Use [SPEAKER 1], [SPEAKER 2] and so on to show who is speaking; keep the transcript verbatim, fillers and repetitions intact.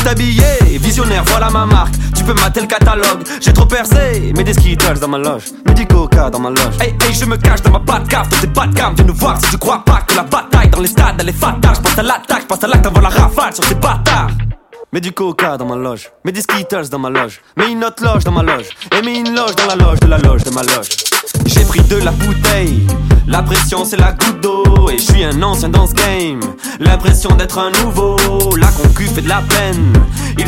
[SPEAKER 1] habillé, visionnaire, voilà ma marque. Tu peux mater le catalogue, j'ai trop percé. Mets des Skittles dans ma loge, mets du coca dans ma loge. Hey hey, je me cache dans ma patte cave, toi t'es pas de gamme. Viens nous voir si tu crois pas que la bataille dans les stades elle est fatale. J'passe à l'attaque, j'passe à l'acte avant la rafale sur ces bâtards. Mets du coca dans ma loge, mets des Skittles dans ma loge. Mets une autre loge dans ma loge, et mets une loge dans la loge de la loge de ma loge. J'ai pris de la bouteille, la pression c'est la goutte d'eau. Et je suis un ancien dans ce game, l'impression d'être un nouveau. La concu fait de la peine, il